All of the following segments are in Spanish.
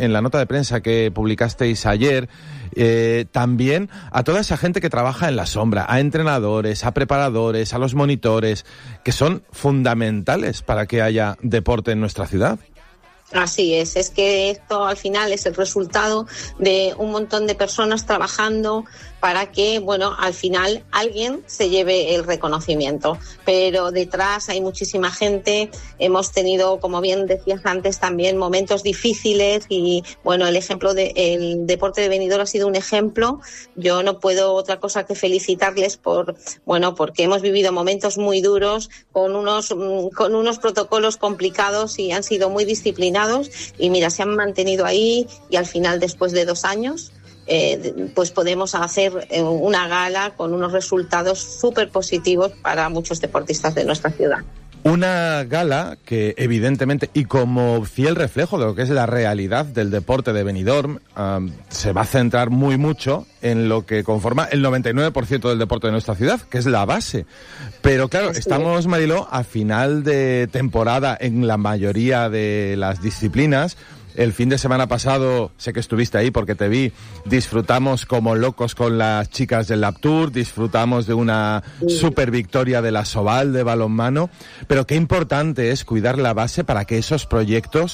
en la nota de prensa que publicasteis ayer, también a toda esa gente que trabaja en la sombra, a entrenadores, a preparadores, a los monitores, que son fundamentales para que haya deporte en nuestra ciudad. Así es que esto al final es el resultado de un montón de personas trabajando para que, bueno, al final alguien se lleve el reconocimiento. Pero detrás hay muchísima gente. Hemos tenido, como bien decías antes, también momentos difíciles y, bueno, el ejemplo del deporte de Benidorm ha sido un ejemplo. Yo no puedo otra cosa que felicitarles porque hemos vivido momentos muy duros con unos protocolos complicados y han sido muy disciplinados y, mira, se han mantenido ahí y al final, después de 2 años, pues podemos hacer una gala con unos resultados súper positivos para muchos deportistas de nuestra ciudad. Una gala que evidentemente, y como fiel reflejo de lo que es la realidad del deporte de Benidorm, se va a centrar mucho en lo que conforma el 99% del deporte de nuestra ciudad, que es la base. Pero claro, estamos, Mariló, a final de temporada en la mayoría de las disciplinas. El fin de semana pasado, sé que estuviste ahí porque te vi, disfrutamos como locos con las chicas del Lab Tour, disfrutamos de una super victoria de la Soval de balonmano, pero qué importante es cuidar la base para que esos proyectos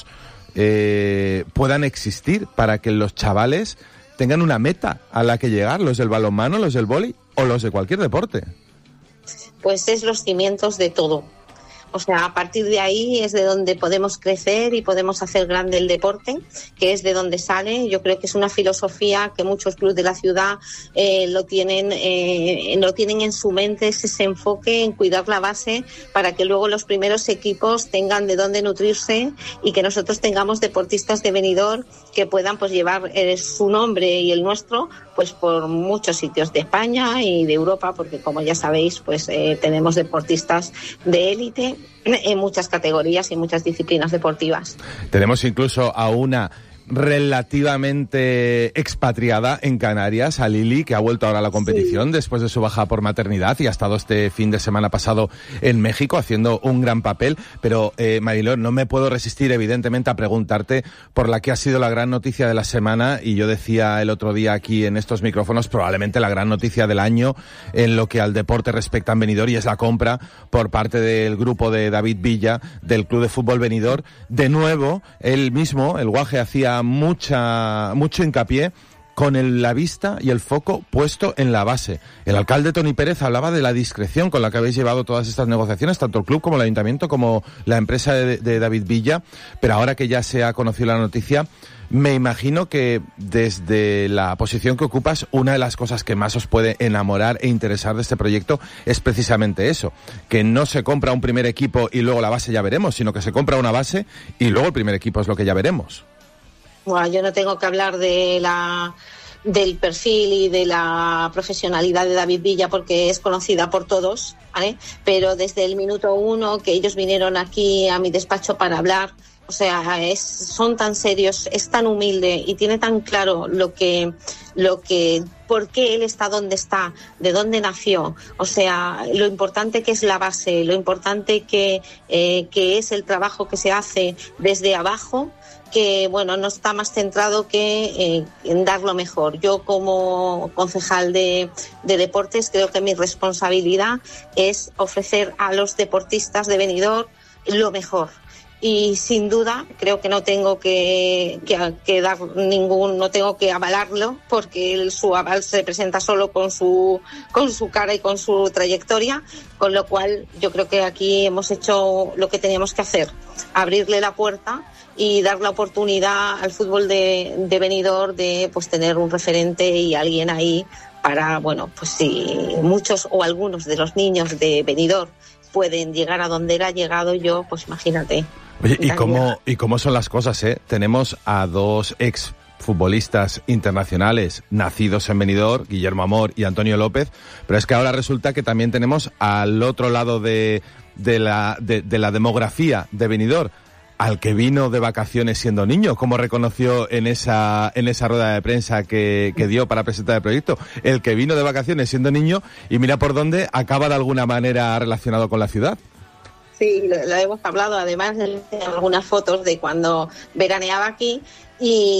puedan existir, para que los chavales tengan una meta a la que llegar, los del balonmano, los del vóley o los de cualquier deporte. Pues es los cimientos de todo. O sea, a partir de ahí es de donde podemos crecer y podemos hacer grande el deporte, que es de donde sale. Yo creo que es una filosofía que muchos clubes de la ciudad lo tienen en su mente, ese enfoque en cuidar la base para que luego los primeros equipos tengan de dónde nutrirse y que nosotros tengamos deportistas de Benidorm que puedan pues llevar su nombre y el nuestro pues por muchos sitios de España y de Europa, porque como ya sabéis pues tenemos deportistas de élite en muchas categorías y muchas disciplinas deportivas. Tenemos incluso a una relativamente expatriada en Canarias, a Lili, que ha vuelto ahora a la competición después de su baja por maternidad y ha estado este fin de semana pasado en México haciendo un gran papel. Pero, Mariló, no me puedo resistir, evidentemente, a preguntarte por la que ha sido la gran noticia de la semana, y yo decía el otro día aquí en estos micrófonos, probablemente la gran noticia del año en lo que al deporte respecta en Benidorm, y es la compra por parte del grupo de David Villa del Club de Fútbol Benidorm. De nuevo, él mismo, el Guaje, hacía mucho hincapié con la vista y el foco puesto en la base. El alcalde Toni Pérez hablaba de la discreción con la que habéis llevado todas estas negociaciones, tanto el club como el ayuntamiento, como la empresa de David Villa, pero ahora que ya se ha conocido la noticia, me imagino que desde la posición que ocupas, una de las cosas que más os puede enamorar e interesar de este proyecto es precisamente eso, que no se compra un primer equipo y luego la base ya veremos, sino que se compra una base y luego el primer equipo es lo que ya veremos. Bueno, yo no tengo que hablar del perfil y de la profesionalidad de David Villa porque es conocida por todos, ¿vale? Pero desde el minuto 1 que ellos vinieron aquí a mi despacho para hablar, o sea, son tan serios, es tan humilde y tiene tan claro por qué él está donde está, de dónde nació, o sea, lo importante que es la base, lo importante que es el trabajo que se hace desde abajo, que bueno, no está más centrado que en dar lo mejor. Yo como concejal de deportes creo que mi responsabilidad es ofrecer a los deportistas de Benidorm lo mejor. Y sin duda creo que no tengo que dar no tengo que avalarlo porque su aval se presenta solo con su cara y con su trayectoria, con lo cual yo creo que aquí hemos hecho lo que teníamos que hacer, abrirle la puerta y dar la oportunidad al fútbol de Benidorm de pues tener un referente y alguien ahí para, bueno, pues si muchos o algunos de los niños de Benidorm pueden llegar a donde él ha llegado, yo, pues imagínate. Oye, ¿y cómo son las cosas, eh? Tenemos a 2 exfutbolistas internacionales nacidos en Benidorm, Guillermo Amor y Antonio López, pero es que ahora resulta que también tenemos al otro lado de la demografía de Benidorm al que vino de vacaciones siendo niño, como reconoció en esa rueda de prensa que dio para presentar el proyecto, el que vino de vacaciones siendo niño y mira por dónde acaba de alguna manera relacionado con la ciudad. Sí, lo hemos hablado además en algunas fotos de cuando veraneaba aquí y